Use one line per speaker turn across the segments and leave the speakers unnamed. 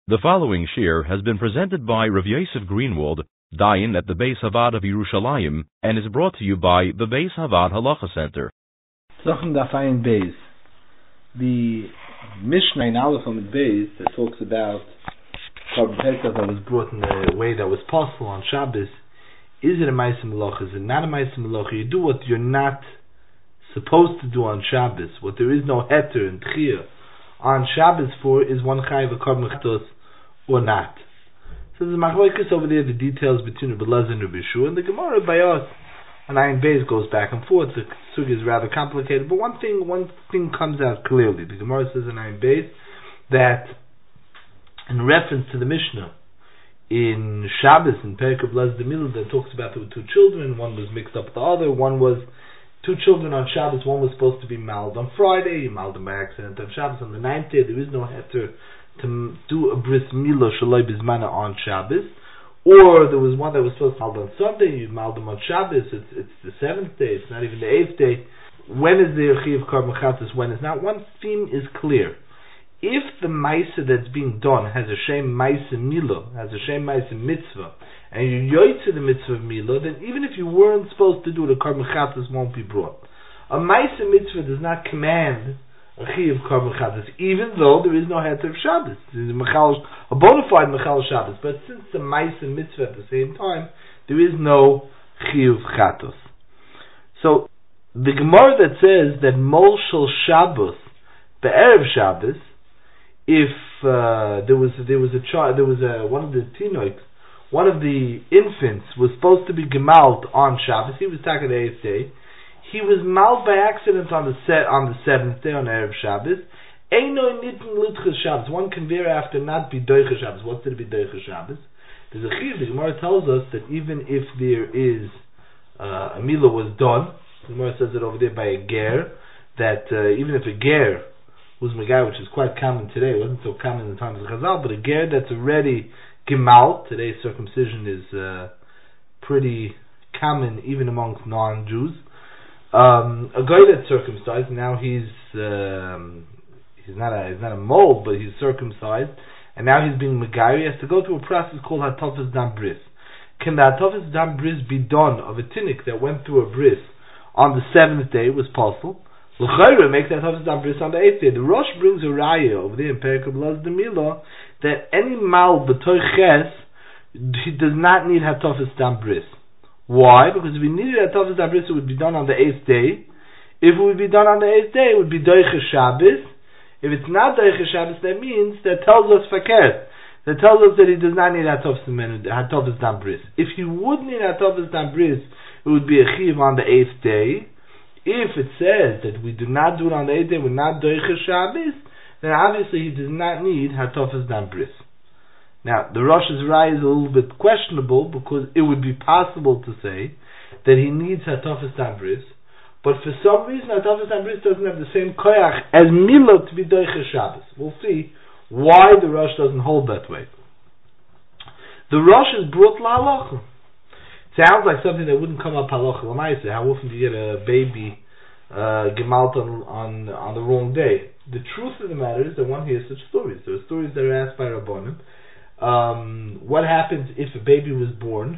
The following shir has been presented by Rav Yosef Greenwald, Dayan at the Beis Havad of Yerushalayim, and is brought to you by the Beis Havad Halacha Center.
Zochen Dafayin Beis. The Mishnah in Aleph Amud Beis that talks about Korban Pesach that was brought in a way that was possible on Shabbos. Is it a Ma'aseh Melacha? Is it not a Ma'aseh Melacha? You do what you're not supposed to do on Shabbos. What there is no heter and tchiyah on Shabbos for is one chayav a Korban Chatos or not. So there's a machlokes over there, the details between Rebbe Lezer and Rebbe Yeshua, and the Gemara by us on Ayin Beis goes back and forth. The sugya is rather complicated, but one thing comes out clearly. The Gemara says in Ayin Beis that in reference to the Mishnah in Shabbos in Perek Lezer Demil that talks about there were two children, one was mixed up with the other, one was two children on Shabbos, one was supposed to be maled on Friday, you maled them by accident on Shabbos. On the ninth day there is no heter to do a bris milah shaloi bizmana on Shabbos, or there was one that was supposed to be maled on Sunday, you maled them on Shabbos, it's the seventh day, it's not even the eighth day. When is the Yechiv Korban Chatos, when is not? One theme is clear. If the Maisa that's being done has a Shem Maisa Milah, has a Shem Maisa Mitzvah, and you yoytze the Mitzvah of Milah, then even if you weren't supposed to do it, the Korban Chatos won't be brought. A Maisa Mitzvah does not command a Chiyuv Korban Chatos, even though there is no heter of Shabbos. There's a bona fide Mechal Shabbos, but since the Maisa Mitzvah at the same time, there is no Chiyuv Chatos. So, the Gemara that says that Mol Shel Shabbos, the Erev Shabbos, if there was a child, one of the tinoiks, one of the infants was supposed to be gemalt on Shabbos, he was taken the eighth day, he was maled by accident on the seventh day, on Erev Shabbos. Einoi nitten l'tchas Shabbos. One can veer after not be doicha Shabbos. What's to be doicha Shabbos? There's a chiyuv. The Gemara tells us that even if there is a milah was done, the Gemara says it over there by a ger, that even if a ger was megai, which is quite common today, it wasn't so common in the times of Chazal, but a ger that's already gemalt, today's circumcision is pretty common even amongst non-Jews. A guy that's circumcised, now he's not a mole, but he's circumcised, and now he's being megai. He has to go through a process called hatofes dam bris. Can the hatofes dam bris be done of a tinnik that went through a bris on the seventh day? It was possible. L'chayre makes that hatofes dam bris on the eighth day. The Rosh brings a raya over there in Perek Lezer Demila that any mal b'toy ches, he does not need hatofes dam bris. Why? Because if we needed hatofes dam bris, it would be done on the eighth day. If it would be done on the eighth day, it would be doicha Shabbos. If it's not doicha Shabbos, that means that tells us fakir. That tells us that he does not need hatofes dam bris. If he would need hatofes dam bris, it would be a chiv on the eighth day. If it says that we do not do it on the eighth day, we're not doicha Shabbos, then obviously he does not need hatofes dam bris. Now, the Rosh's Rai is a little bit questionable because it would be possible to say that he needs hatofes dam bris, but for some reason hatofes dam bris doesn't have the same koyach as milah to be doicha Shabbos. We'll see why the Rosh doesn't hold that way. The Rosh is brought la'halacha. Sounds like something that wouldn't come up halacha l'maaseh. How often do you get a baby gemalt on the wrong day? The truth of the matter is that one hears such stories. There are stories that are asked by Rabbanim. What happens if a baby was born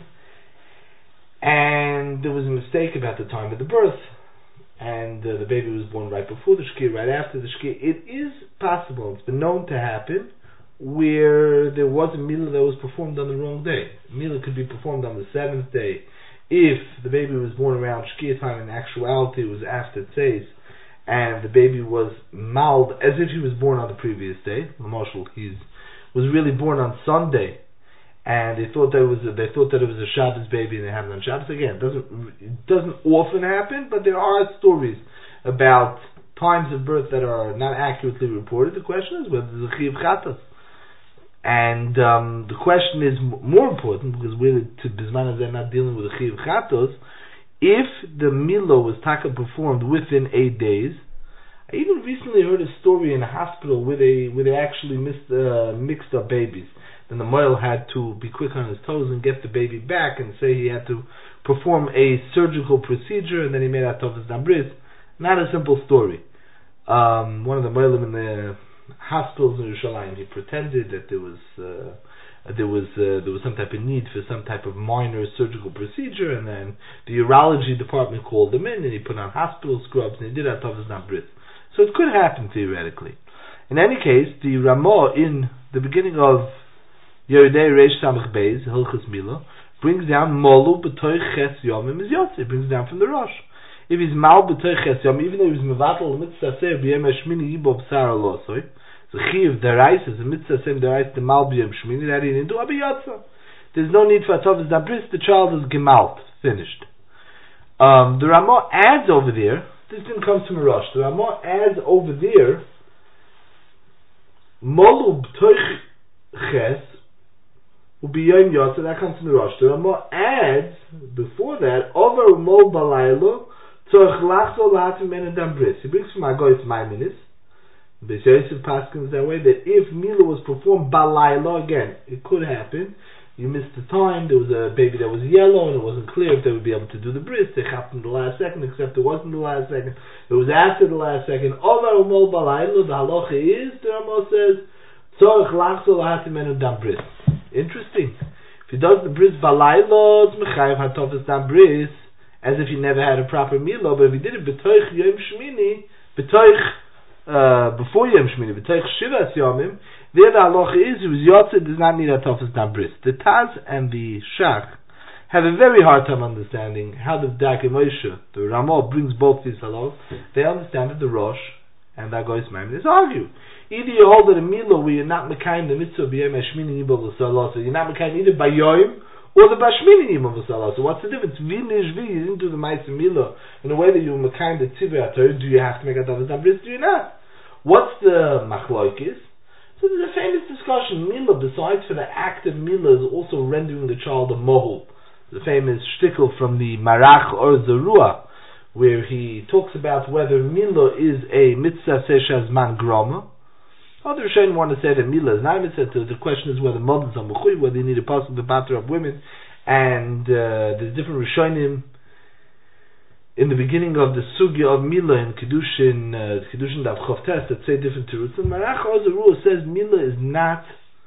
and there was a mistake about the time of the birth, and the baby was born right before the shkir, right after the shkir? It is possible, it's been known to happen, where there was a milah that was performed on the wrong day. Milah could be performed on the seventh day if the baby was born around shkir time. In actuality it was after tzeis, and the baby was maled as if he was born on the previous day. L'mashal, he was really born on Sunday, and they thought that it was a Shabbos baby, and they have it on Shabbos. Again, it doesn't often happen, but there are stories about times of birth that are not accurately reported. The question is whether there's a chiyuv chatos, and the question is more important because we're to bisman they're not dealing with a chiyuv chatos. If the milah was taka performed within 8 days, I even recently heard a story in a hospital where they actually mixed up babies. Then the moil had to be quick on his toes and get the baby back and say he had to perform a surgical procedure, and then he made hatofes dam bris. Not a simple story. One of the moilim in the hospitals in Yerushalayim. He pretended that there was some type of need for some type of minor surgical procedure, and then the urology department called him in, and he put on hospital scrubs, and he did Atavas Dam Bris. So it could happen theoretically. In any case, the Ramah in the beginning of Yeridei Reish Samach Beis Hilchos Mila brings down Molu B'toich Ches Yomim is Yotze. It brings down from the Rosh. If he's Mal B'toich Ches Yomim, even though he was Mevatel Mitzvah Seir B'yem Hashmini Yibo B'sar Alosoi, the Chiv Derais is a Mitzvah Seir Derais the Mal B'yem Shmini that he didn't do Abiyotze. There's no need for Atavas Dam Bris. The child is Gemalt, finished. The Ramah adds over there. This didn't come from a Rosh. The Ramah adds over there Molu B'toich Ches will be Yom Yotze, that comes from the Rosh. The Ramah adds, before that, Over Mol Balaylo, Tzorch Lachzo Lahatim Men Dam Bris. He brings from Agoyis Maiminis, Beis Yosef Paskins that way, that if Mila was performed Balaylo, again, it could happen. You missed the time, there was a baby that was yellow, and it wasn't clear if they would be able to do the bris. They happened the last second, except it wasn't the last second. It was after the last second. Over Mol Balaylo, the halacha is, the Ramah says, Tzorch Lachzo Lahatim Men Dam Bris. Interesting. If he does the bris balaylo, it's mechayev hatofes dam bris, as if he never had a proper milo. But if he did it betoich yom shmini, before yom shmini, betoich shivas yomim, there the halacha is, whose yotze does not need hatofes dam bris. The Taz and the Shach have a very hard time understanding how the Dake Moshe, the Ramah, brings both these halachas. They understand that the Rosh and the Agoyis Maiminis argue. Either you hold that a Milo where you're not Mekayim the Mitzvah B'yem Hashmini Yibov L'Salah, so you're not Mekayim either by Yoim or the Bashmini Yibov L'Salah. So what's the difference? V'nishvi, you didn't do the Ma'aseh Milo in a way that you were Mekayim the Tzivah HaTorah. Do you have to make Atavas Dam Bris? Do you not? What's the Machloikis? So there's a famous discussion. Milo, besides for the act of Milo, is also rendering the child a mohul. The famous shtickle from the Marach or Zerua, where he talks about whether Milo is a Mitzvah Seshaz Man Groma. Other Rishonim want to say that Mila is not mitzvah. The question is whether mothers are mechuy, whether you need a pasuk to batter up women, and there's different Rishonim in the beginning of the sugya of Mila in Kedushin Dav Chavtes that say different terutzim. Marach Ozer says Mila is not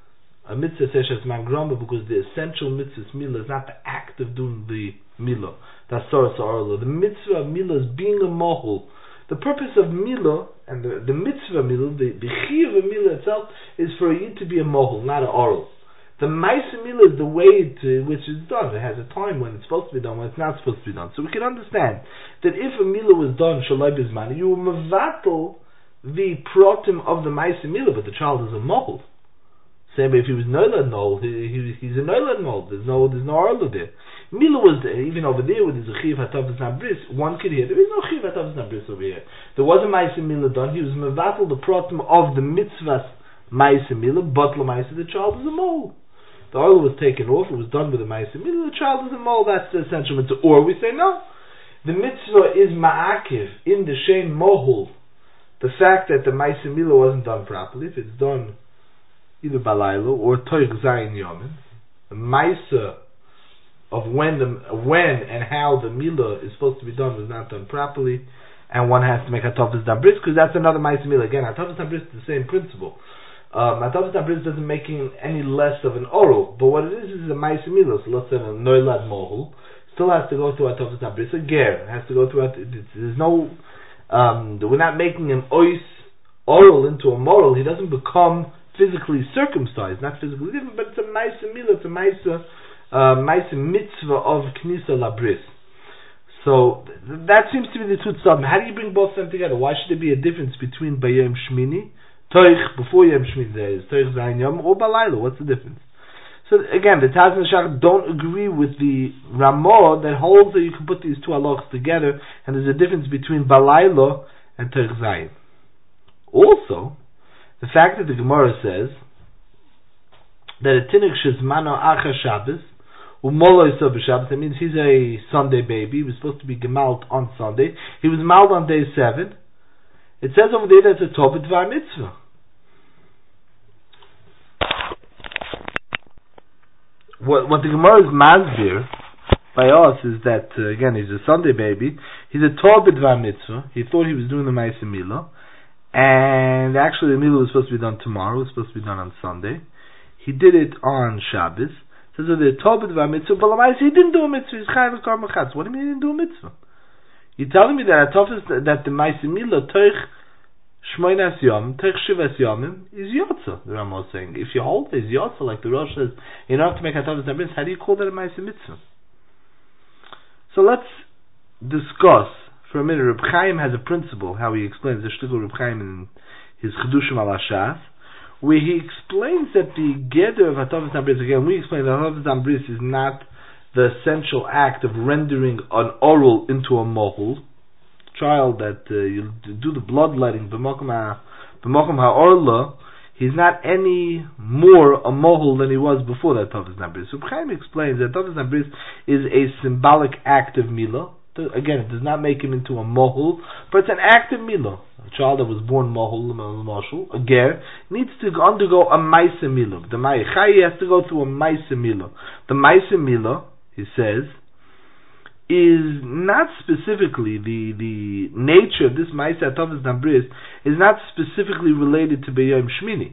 a mitzvah seshes man gromba because the essential mitzvah Mila is not the act of doing the Mila. That's Soros Orlo. The mitzvah of Mila is being a mohul. The purpose of Mila and the mitzvah Mila, the chiyuv of Mila itself, is for you to be a mohul, not an oral. The Ma'aseh Mila is the way to which it's done. It has a time when it's supposed to be done, when it's not supposed to be done. So we can understand that if a Mila was done shalai bizman, you will mevatel the protim of the Ma'aseh Mila, but the child is a mohul. Same way if he was noilad mohul, he's a noilad mohul. There's no orla there. Mila was there, even over there with his chiv hatavas dam bris. One could hear there is no chiv hatavas dam bris over here. There was a Ma'aseh Mila done. He was mevatel the protim of the mitzvahs Ma'aseh Mila, but l'Ma'aseh the child is a mohul. The oil was taken off, it was done with the Ma'aseh Mila, the child is a mohul, that's the essential mitzvah. Or we say no, the mitzvah is ma'akiv, in the shein mohul, the fact that the Ma'aseh Mila wasn't done properly. If it's done either balaylo or toich zayin yomin, the Ma'aseh of when and how the Mila is supposed to be done was not done properly, and one has to make Hatavas Dam Bris, because that's another Ma'aseh Mila. Again, Hatavas Dam Bris is the same principle. Hatavas Dam Bris doesn't make it any less of an oral, but what it is a Ma'aseh Mila. So let's say a Noilad Mohul still has to go through Hatavas Dam Bris. A Ger has to go through there's no, we're not making him ois oral into a moral. He doesn't become physically circumcised, not physically different, but it's a Ma'aseh Mila, it's a Ma'aseh mitzvah of Knisa Labris. So that seems to be the truth. How do you bring both of them together? Why should there be a difference between Bayom Shmini, Toich before Yom Shmini, there is Toich Zayin Yom, or Balaylo? What's the difference? So again, the Taz and the Shach don't agree with the Ramah that holds that you can put these two halachas together, and there's a difference between Balaylo and Toich Zayin. Also, the fact that the Gemara says that a Tinuk Shizmano Acha Shabbos, that means he's a Sunday baby. He was supposed to be gemalt on Sunday. He was malt on day 7. It says over there that it's a Tov Dvar Mitzvah. What the Gemara is masbir by us is that, again, he's a Sunday baby. He's a Tov Dvar Mitzvah. He thought he was doing the Ma'aseh Mila. And actually the Mila was supposed to be done tomorrow, it was supposed to be done on Sunday. He did it on Shabbos. So the Tobit va mitzvah, but he didn't do a mitzvah, he's chayav v'kar machatz. What do you mean he didn't do a mitzvah? You're telling me that that the Ma'aseh Mila Teich Shmoinas Yom, Teich Shivas Yomim is Yotza, the Rama was saying. If you hold it, it's Yotza, like the Rosh says, you don't have to make a Tavas Nabris, how do you call that a Ma'aseh Mitzvah? So let's discuss for a minute. Reb Chaim has a principle, how he explains the Shtickle Reb Chaim in his Chedushim al Hashaf, where he explains that the Geder of Hatavas Nabris, again, we explain that Hatavas Nabris is not the essential act of rendering an oral into a mohul, child that you do the bloodletting b'mokum ha'orla, he's not any more a mohul than he was before that Tavas Nabris. So Chaim explains that Tavas Nabris is a symbolic act of milah. Again, it does not make him into a mohul, but it's an act of milah. A child that was born mohul, a ger, needs to undergo a maisa milah. The Ma'achai has to go through a maisa milah. The maisa milah, he says, is not specifically the nature of this Ma'aseh Tavas Nabris is not specifically related to B'Yom Shmini.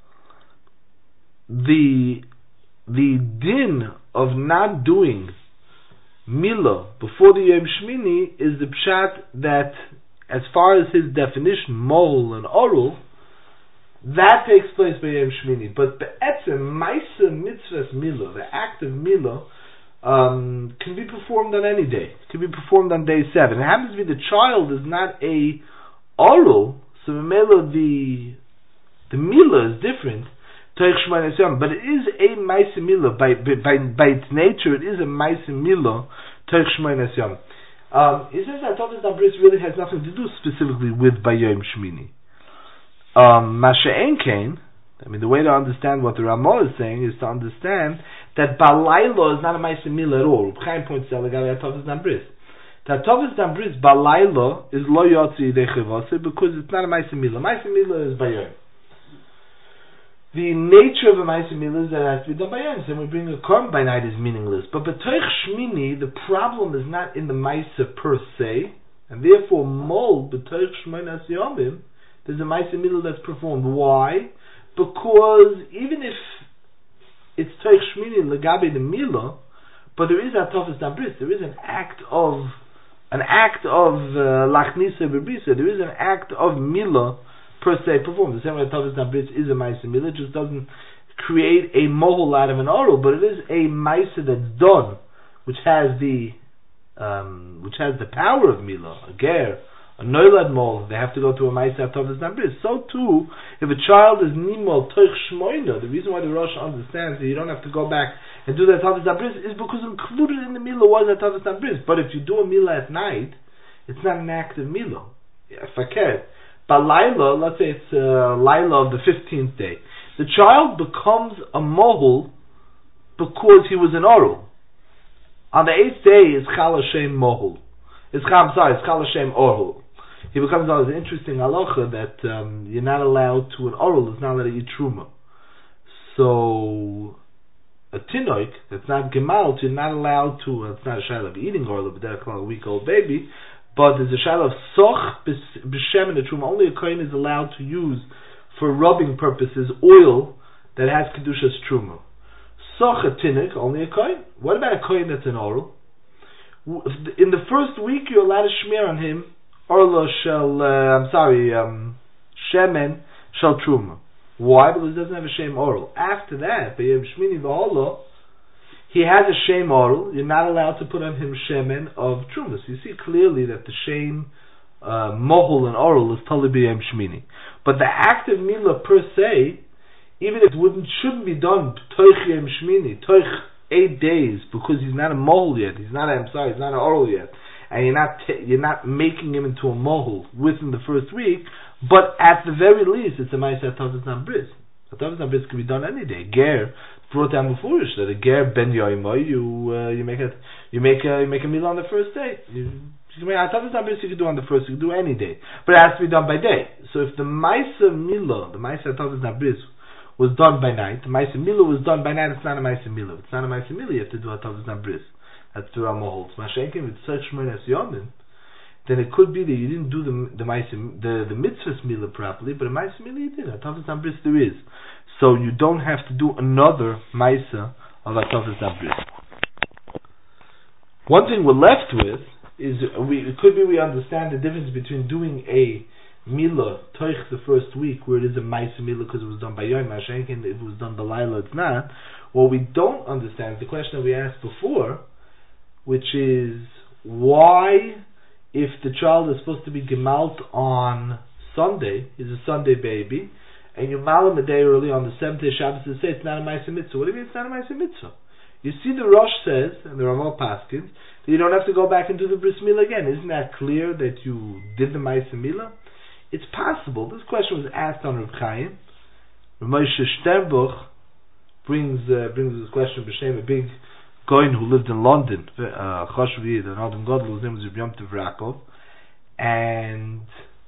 The din of not doing Milah before the Yom Shmini is the pshat that, as far as his definition, mohul and oral, that takes place by Yom Shmini. But be'etzem Ma'aseh Mitzvahs Milah, the act of Milah, can be performed on any day. It can be performed on day 7. It happens to be the child is not a oral, so the milah is different, but it is a ma'aseh milah. By its nature, it is a ma'aseh milah. He says that Tavas Nabris really has nothing to do specifically with Bayom Shmini. Masha'en Kain, I mean, the way to understand what the Ramah is saying is to understand that Balaylo is not a Ma'aseh Milah at all. Reb Chaim points out that Tavas Nabris. That Tavas Nabris Balaylo is Lo Yotzi Yidei Chevase because it's not a Ma'aseh Milah. Ma'aseh Milah is Bayom. The nature of a Ma'aseh Milah is that it has to be done by Yom. So when we bring a korban by night is meaningless. But B'toich Shmini, the problem is not in the Ma'aseh per se, and therefore Mol B'toich Shmoinas Yomim, there's a Ma'aseh Milah that's performed. Why? Because even if it's Toich Shmini Legabe the Milah, but there is a Tavas Nabris, there is an act of Lachnisa Bebrisa, there is an act of Milah per se performed. The same way Tavas Nabris is a Ma'aseh Milah, it just doesn't create a mohul out of an oral, but it is a Ma'aseh that's done, which has the power of Milah, a ger, a noilad mol, they have to go to a Ma'aseh Tavas Nabris. So too, if a child is nimol toich shmoina, the reason why the Rosh understands that you don't have to go back and do that Tavas Nabris is because included in the Milah was a Tavas Nabris. But if you do a Milah at night, it's not an act of Milah. Fakir. But Laila, let's say it's Laila of the 15th day, the child becomes a mohul because he was an oral. On the 8th day is Chal Hashem mohul. It's Chal Hashem orul. He becomes an interesting halacha that you're not allowed to, an oral is not allowed to eat truma. So a tinoik that's not gemalt, you're not allowed to. It's not a shayla of eating oral, but they're called a week-old baby. But there's a shayla of soch b'shem in the truma. Only a kohen is allowed to use for rubbing purposes oil that has kedushas truma. Soch a tinoik, only a kohen. What about a kohen that's an oral? In the first week, you're allowed to shmear on him orla shel, shemen shel truma. Why? Because he doesn't have a shem oral. After that, by Yom Shmini v'Holo, he has a shem oral. You're not allowed to put on him shemen of truma. So you see clearly that the shem mohul and oral is totally by Yom Shmini. But the act of milah per se, even if it shouldn't be done toich Yom Shmini, toich 8 days, because he's not a mohul yet. He's not an oral yet. And you're not making him into a mohul within the first week, but at the very least, it's a Ma'aseh Tavas Nabris. A Tavas Nabris can be done any day. Ger brought down before that a ger ben yoimoy, you make a meal on the first day. Tavas Nabris you can do on the first, you can do any day, but it has to be done by day. So if the Ma'aseh Milah, the Ma'aseh Tavas Nabris, was done by night, the Ma'aseh Milah was done by night. It's not a Ma'aseh Milah. It's not a Ma'aseh Milah. You have to do a Tavas Nabris. That's the Rama holds. Mashenkim with such Shmoinas Yomim. then it could be that you didn't do the mitzvahs mila properly, but a Maisa Mila you did. Atavas Bris there is. So you don't have to do another Maisa of Atavas Bris. One thing we're left with is, it could be we understand the difference between doing a Mila Toich the first week, where it is a Maisa Mila because it was done by Yom Hashenkin, if it was done by Laila it's not. What we don't understand is the question that we asked before, which is, why, if the child is supposed to be gemalt on Sunday, he's a Sunday baby, and you mal him a day early on the 7th day Shabbos to say it's not a Maisa Mitzvah. What do you mean it's not a Maisa Mitzvah? You see the Rosh says, and the Ramal Paskins, that you don't have to go back and do the Bris Milah again. Isn't that clear that you did the Maisa Milah? It's possible. This question was asked on Reb Chaim. Moshe Sternbuch brings this question b'shem a big Goin who lived in London, Choshev Yid, an Adam Godel, his name was Reb Yom Tov Rakov. And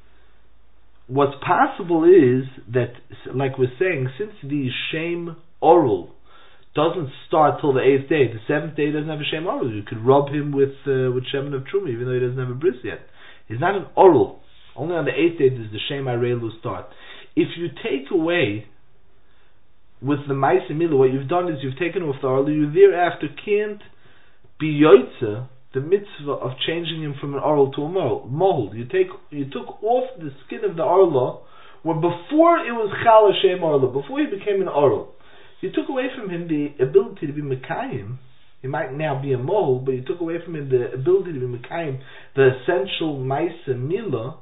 what's possible is that, like we're saying, since the Shem Oral doesn't start till the 8th day, the 7th day doesn't have a Shem Oral. You could rub him with Shemin of Truma, even though he doesn't have a bris yet. He's not an Oral. Only on the 8th day does the Shem Arelu start. If you take away with the Maisa Milah, what you've done is you've taken off the Oral, you thereafter can't be Yoitza, the mitzvah of changing him from an Oral to a mold. You took off the skin of the Oral when before it was Chal Hashem Oral, before he became an Oral. You took away from him the ability to be Mekayim. He might now be a mold, but you took away from him the ability to be Mekayim, the essential Maisa Milah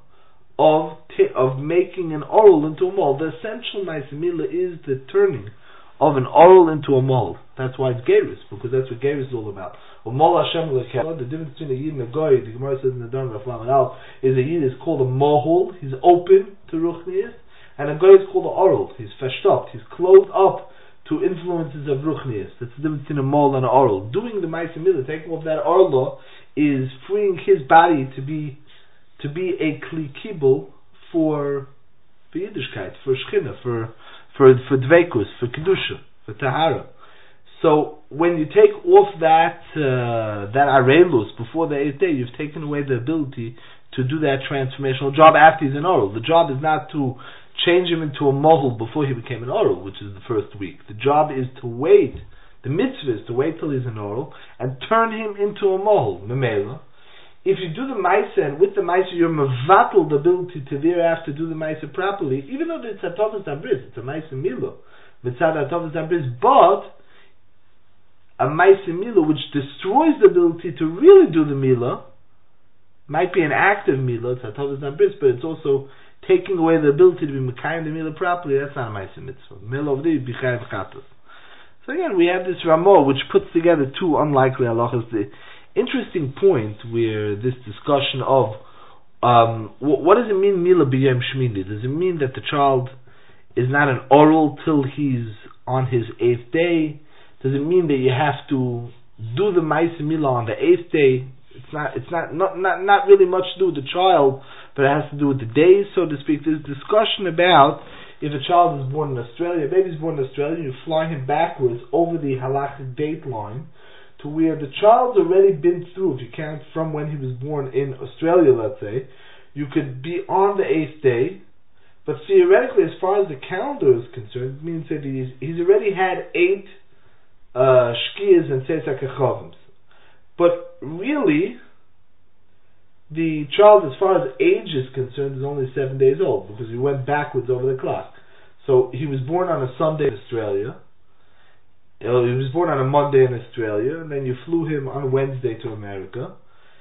of making an oral into a mold. The essential Maisa Milah is the turning of an oral into a mold. That's why it's Gerus, because that's what Gerus is all about. The difference between a Yid and a Goy, the Gemara says in the Don Raflam Al, is a Yid is called a mohol, he's open to Ruchnias, and a Goy is called an oral, he's feshed up, he's closed up to influences of Ruchnias. That's the difference between a mold and an oral. Doing the Maisa Milah, taking off that oral, is freeing his body to be a kli kibul for Yiddishkeit, for Shechina, for Dveikus, for Kedusha, for Tahara. So when you take off that Arelus before the 8th day, you've taken away the ability to do that transformational job after he's an oral. The job is not to change him into a mohel before he became an oral, which is the first week. The job is to wait. The mitzvah is to wait till he's an oral and turn him into a mohel. Memela. If you do the Maisa, and with the Maisa you're mevatel the ability to thereafter do the Maisa properly, even though it's a Tovas Abris, it's a Maisa Milah, Mitzad Tovas Abris, but a Maisa Milah which destroys the ability to really do the Milah, might be an active Milah, it's a Tovas Abris, but it's also taking away the ability to be Mekayim the Milah properly. That's not a Maisa Mitzvah. Milah of the Bichayev Chatos. So again, we have this Ramah which puts together two unlikely halachas. The interesting point where this discussion of what does it mean Mila B'Yom Shmini? Does it mean that the child is not an oral till he's on his 8th day? Does it mean that you have to do the Maisa Milah on the 8th day? It's not really much to do with the child, but it has to do with the days, so to speak. There's discussion about if a child is born in Australia, a baby's born in Australia, you fly him backwards over the halachic date line to where the child's already been through, if you count from when he was born in Australia, let's say, you could be on the 8th day, but theoretically, as far as the calendar is concerned, it means that he's already had 8 shkiyas and tzetzak echavim. But really, the child, as far as age is concerned, is only 7 days old, because he went backwards over the clock. So he was born on a Sunday in Australia, he was born on a Monday in Australia, and then you flew him on Wednesday to America.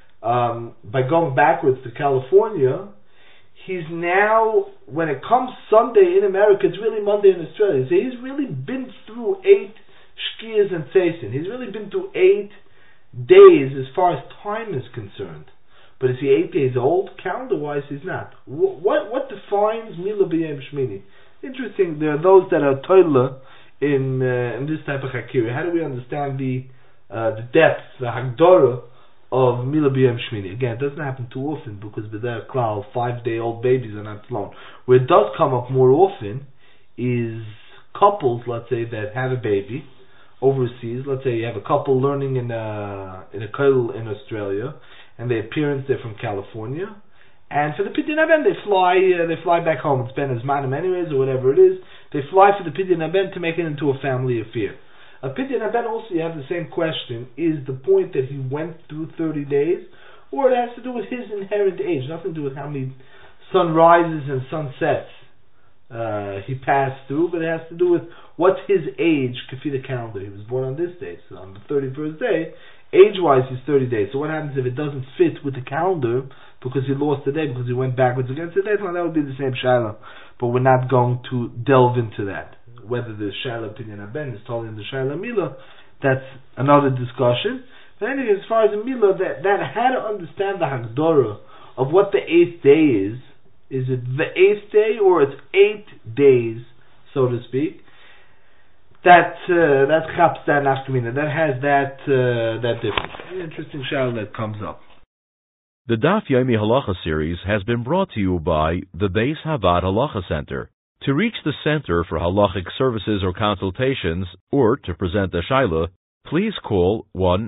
By going backwards to California, he's now, when it comes Sunday in America, it's really Monday in Australia. So he's really been through 8 shkiyas and tzesin. He's really been through 8 days as far as time is concerned. But is he 8 days old? Calendar-wise, he's not. What defines Mila B'Yom Shmini? Interesting, there are those that are toiler in this type of hakira. How do we understand the depth, the hagdora of Mila B'Yom Shmini? Again, it doesn't happen too often because b'der klal 5-day-old babies are not flown. Where it does come up more often is couples, let's say, that have a baby overseas. Let's say you have a couple learning in a kollel in Australia, and their parents, they're from California. And for the Pidyon Haben, they fly back home. It's Ben Azmanim anyways, or whatever it is. They fly for the Pidyon Haben to make it into a family affair. A Pidyon Haben also, you have the same question, is the point that he went through 30 days, or it has to do with his inherent age, nothing to do with how many sunrises and sunsets he passed through, but it has to do with what's his age, Kafir calendar. He was born on this day, so on the 31st day, age-wise he's 30 days. So what happens if it doesn't fit with the calendar, because he lost the day, because he went backwards against the day? Well, that would be the same Shaila, but we're not going to delve into that. Whether the Shaila Pidyon Haben is totally in the Shaila Mila, that's another discussion. But anyway, as far as the Mila, that how to understand the Hagdorah of what the 8th day is it the 8th day, or it's 8 days, so to speak? That's Chapstan Nafkamina. That has that difference. An interesting Shaila that comes up.
The Daf Yomi Halacha series has been brought to you by the Beis Havad Halacha Center. To reach the Center for Halachic Services or Consultations, or to present a Shaila, please call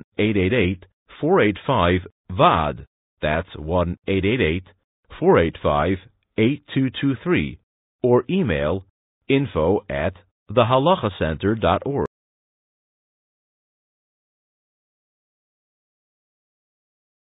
1-888-485-VAD. That's 1-888-485-8223, or email info@thehalachacenter.org.